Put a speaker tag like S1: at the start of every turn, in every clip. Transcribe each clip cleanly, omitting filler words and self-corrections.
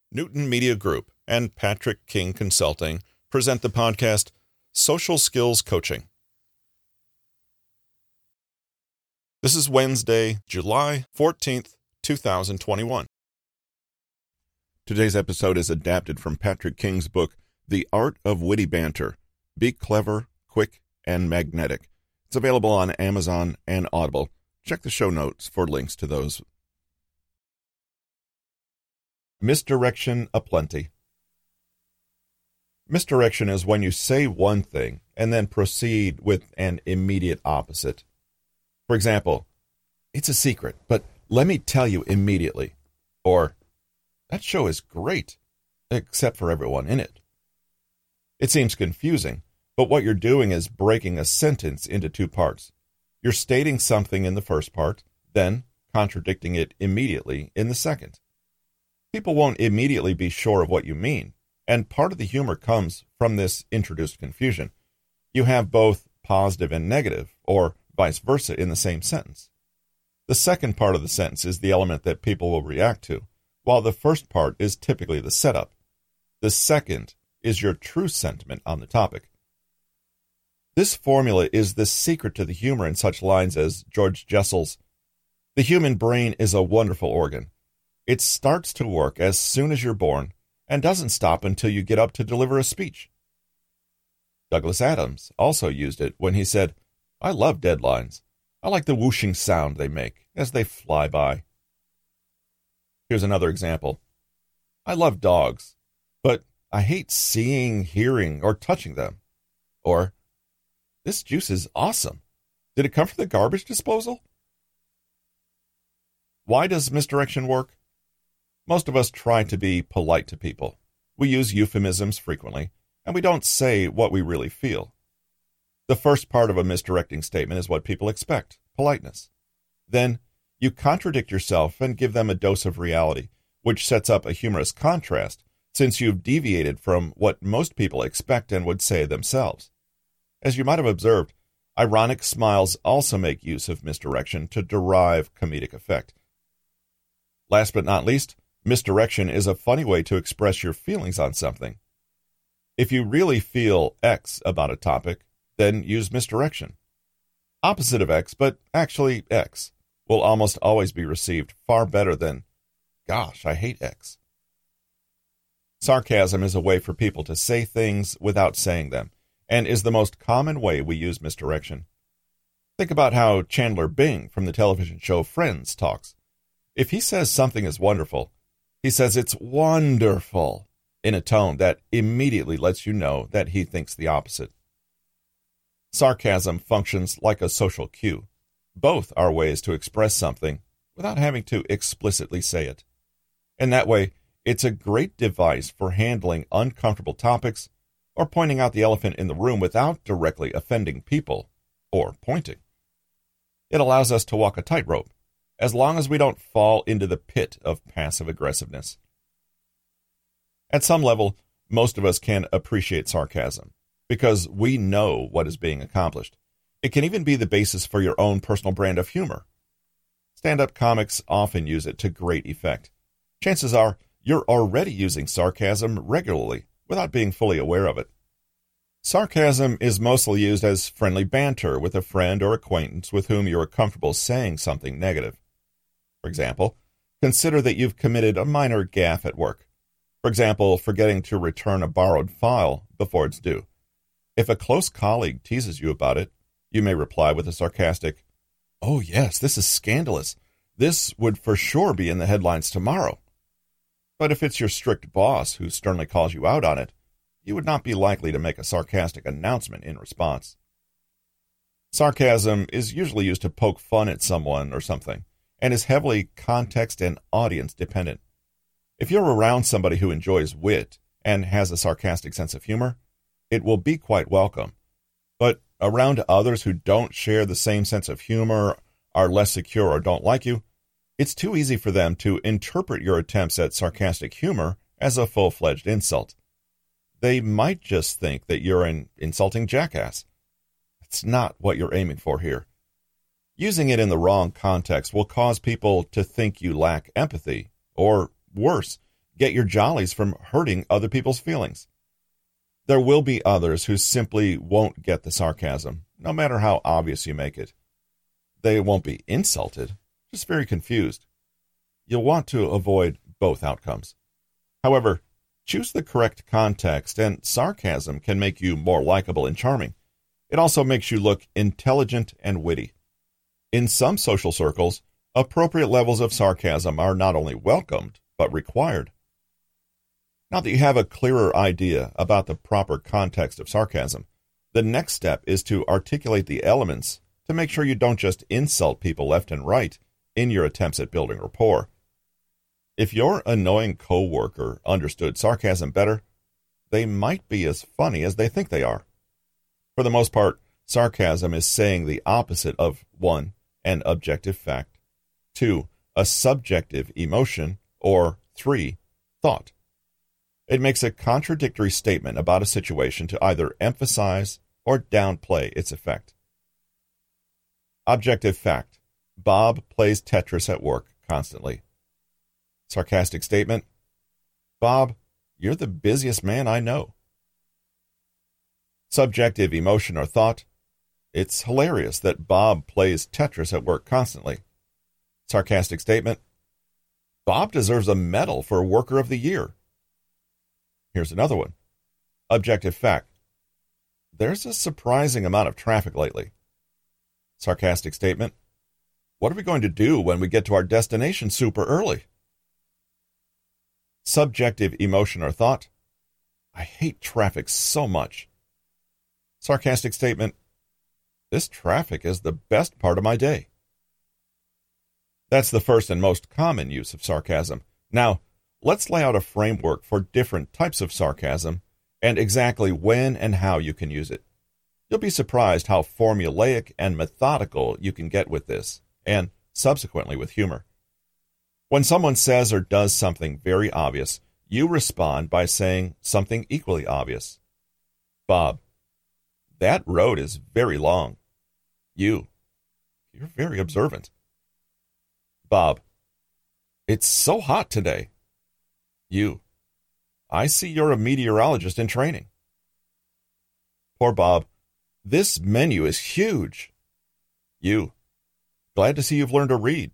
S1: Newton Media Group and Patrick King Consulting present the podcast Social Skills Coaching. This is Wednesday, July 14th, 2021. Today's episode is adapted from Patrick King's book, The Art of Witty Banter. Be clever, quick, and magnetic. It's available on Amazon and Audible. Check the show notes for links to those. Misdirection aplenty. Misdirection is when you say one thing and then proceed with an immediate opposite. For example, "It's a secret, but let me tell you immediately." Or, "That show is great, except for everyone in it." It seems confusing, but what you're doing is breaking a sentence into two parts. You're stating something in the first part, then contradicting it immediately in the second. People won't immediately be sure of what you mean, and part of the humor comes from this introduced confusion. You have both positive and negative, or vice versa, in the same sentence. The second part of the sentence is the element that people will react to, while the first part is typically the setup. The second is your true sentiment on the topic. This formula is the secret to the humor in such lines as George Jessel's, "The human brain is a wonderful organ. It starts to work as soon as you're born and doesn't stop until you get up to deliver a speech." Douglas Adams also used it when he said, "I love deadlines. I like the whooshing sound they make as they fly by." Here's another example. "I love dogs, but I hate seeing, hearing, or touching them." Or, "This juice is awesome. Did it come from the garbage disposal?" Why does misdirection work? Most of us try to be polite to people. We use euphemisms frequently, and we don't say what we really feel. The first part of a misdirecting statement is what people expect, politeness. Then you contradict yourself and give them a dose of reality, which sets up a humorous contrast, since you've deviated from what most people expect and would say themselves. As you might have observed, ironic smiles also make use of misdirection to derive comedic effect. Last but not least, misdirection is a funny way to express your feelings on something. If you really feel X about a topic, then use misdirection. Opposite of X, but actually X, will almost always be received far better than, "Gosh, I hate X." Sarcasm is a way for people to say things without saying them, and is the most common way we use misdirection. Think about how Chandler Bing from the television show Friends talks. If he says something is wonderful, he says it's wonderful in a tone that immediately lets you know that he thinks the opposite. Sarcasm functions like a social cue. Both are ways to express something without having to explicitly say it. In that way, it's a great device for handling uncomfortable topics or pointing out the elephant in the room without directly offending people or pointing. It allows us to walk a tightrope, as long as we don't fall into the pit of passive aggressiveness. At some level, most of us can appreciate sarcasm, because we know what is being accomplished. It can even be the basis for your own personal brand of humor. Stand-up comics often use it to great effect. Chances are you're already using sarcasm regularly without being fully aware of it. Sarcasm is mostly used as friendly banter with a friend or acquaintance with whom you are comfortable saying something negative. For example, consider that you've committed a minor gaffe at work. For example, forgetting to return a borrowed file before it's due. If a close colleague teases you about it, you may reply with a sarcastic, "Oh yes, this is scandalous. This would for sure be in the headlines tomorrow." But if it's your strict boss who sternly calls you out on it, you would not be likely to make a sarcastic announcement in response. Sarcasm is usually used to poke fun at someone or something, and is heavily context and audience dependent. If you're around somebody who enjoys wit and has a sarcastic sense of humor, it will be quite welcome. But around others who don't share the same sense of humor, are less secure, or don't like you, it's too easy for them to interpret your attempts at sarcastic humor as a full-fledged insult. They might just think that you're an insulting jackass. It's not what you're aiming for here. Using it in the wrong context will cause people to think you lack empathy, or worse, get your jollies from hurting other people's feelings. There will be others who simply won't get the sarcasm, no matter how obvious you make it. They won't be insulted, just very confused. You'll want to avoid both outcomes. However, choose the correct context, and sarcasm can make you more likable and charming. It also makes you look intelligent and witty. In some social circles, appropriate levels of sarcasm are not only welcomed, but required. Now that you have a clearer idea about the proper context of sarcasm, the next step is to articulate the elements to make sure you don't just insult people left and right in your attempts at building rapport. If your annoying coworker understood sarcasm better, they might be as funny as they think they are. For the most part, sarcasm is saying the opposite of 1. An objective fact, 2. A subjective emotion, or 3. Thought. It makes a contradictory statement about a situation to either emphasize or downplay its effect. Objective fact: Bob plays Tetris at work constantly. Sarcastic statement: Bob, you're the busiest man I know. Subjective emotion or thought: It's hilarious that Bob plays Tetris at work constantly. Sarcastic statement: Bob deserves a medal for Worker of the Year. Here's another one. Objective fact: There's a surprising amount of traffic lately. Sarcastic statement: What are we going to do when we get to our destination super early? Subjective emotion or thought: I hate traffic so much. Sarcastic statement: This traffic is the best part of my day. That's the first and most common use of sarcasm. Now, let's lay out a framework for different types of sarcasm and exactly when and how you can use it. You'll be surprised how formulaic and methodical you can get with this, and subsequently with humor. When someone says or does something very obvious, you respond by saying something equally obvious. Bob: That road is very long. You're very observant. Bob: It's so hot today. I see you're a meteorologist in training. Poor Bob: This menu is huge. Glad to see you've learned to read.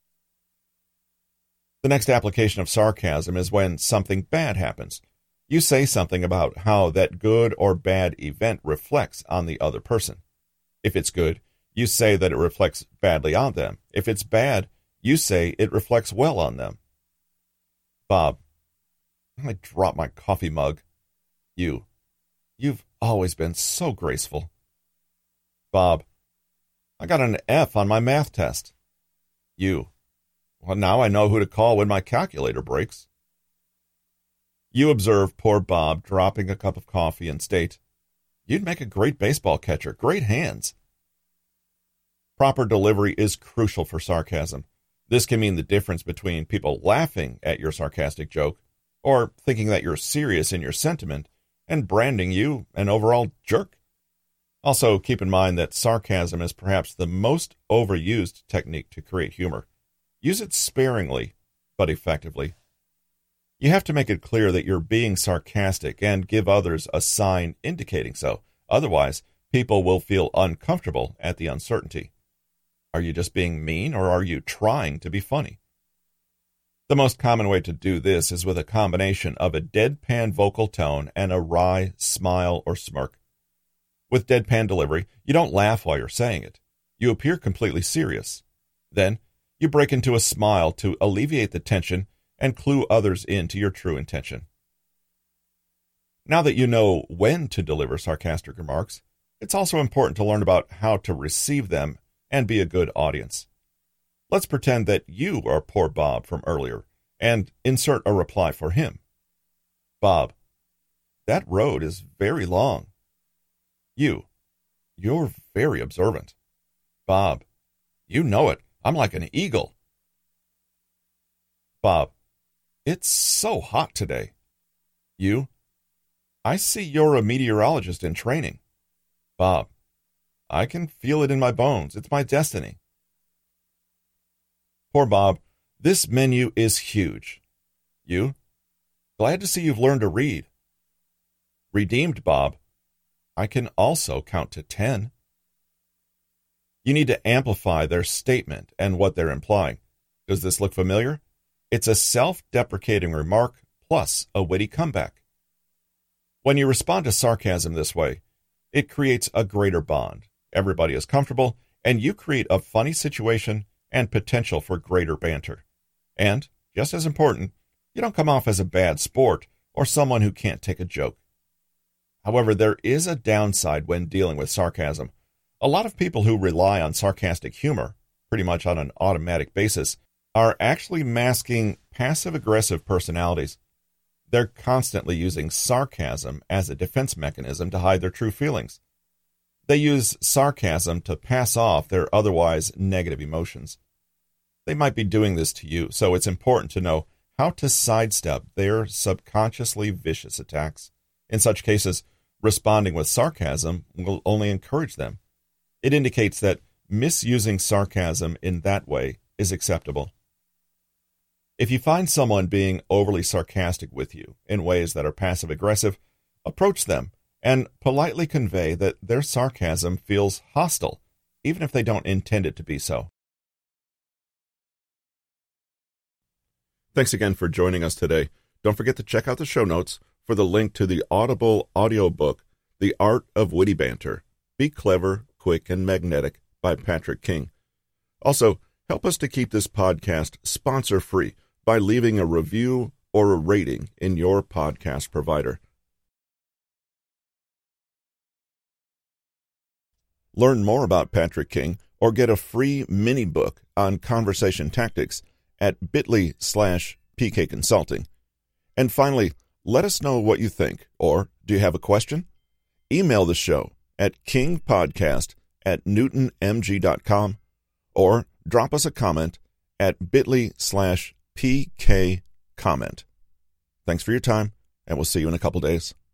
S1: The next application of sarcasm is when something bad happens. You say something about how that good or bad event reflects on the other person. If it's good, you say that it reflects badly on them. If it's bad, you say it reflects well on them. Bob: I dropped my coffee mug. You've always been so graceful. Bob: I got an F on my math test. Well, now I know who to call when my calculator breaks. You observe poor Bob dropping a cup of coffee and state, You'd make a great baseball catcher. Great hands. Proper delivery is crucial for sarcasm. This can mean the difference between people laughing at your sarcastic joke or thinking that you're serious in your sentiment and branding you an overall jerk. Also, keep in mind that sarcasm is perhaps the most overused technique to create humor. Use it sparingly, but effectively. You have to make it clear that you're being sarcastic and give others a sign indicating so. Otherwise, people will feel uncomfortable at the uncertainty. Are you just being mean, or are you trying to be funny? The most common way to do this is with a combination of a deadpan vocal tone and a wry smile or smirk. With deadpan delivery, you don't laugh while you're saying it. You appear completely serious. Then, you break into a smile to alleviate the tension and clue others into your true intention. Now that you know when to deliver sarcastic remarks, it's also important to learn about how to receive them and be a good audience. Let's pretend that you are poor Bob from earlier and insert a reply for him. Bob: That road is very long. You're very observant. Bob: You know it. I'm like an eagle. Bob: It's so hot today. I see you're a meteorologist in training. Bob: I can feel it in my bones. It's my destiny. Poor Bob: This menu is huge. Glad to see you've learned to read. Redeemed, Bob. I can also count to 10. You need to amplify their statement and what they're implying. Does this look familiar? It's a self-deprecating remark plus a witty comeback. When you respond to sarcasm this way, it creates a greater bond. Everybody is comfortable, and you create a funny situation and potential for greater banter. And, just as important, you don't come off as a bad sport or someone who can't take a joke. However, there is a downside when dealing with sarcasm. A lot of people who rely on sarcastic humor, pretty much on an automatic basis, are actually masking passive-aggressive personalities. They're constantly using sarcasm as a defense mechanism to hide their true feelings. They use sarcasm to pass off their otherwise negative emotions. They might be doing this to you, so it's important to know how to sidestep their subconsciously vicious attacks. In such cases, responding with sarcasm will only encourage them. It indicates that misusing sarcasm in that way is acceptable. If you find someone being overly sarcastic with you in ways that are passive-aggressive, approach them and politely convey that their sarcasm feels hostile, even if they don't intend it to be so. Thanks again for joining us today. Don't forget to check out the show notes for the link to the Audible audiobook, The Art of Witty Banter, Be Clever, Quick, and Magnetic by Patrick King. Also, help us to keep this podcast sponsor-free by leaving a review or a rating in your podcast provider. Learn more about Patrick King or get a free mini book on conversation tactics at bit.ly/PK Consulting. And finally, let us know what you think, or do you have a question? Email the show at kingpodcast@newtonmg.com or drop us a comment at bit.ly/PK comment. Thanks for your time, and we'll see you in a couple days.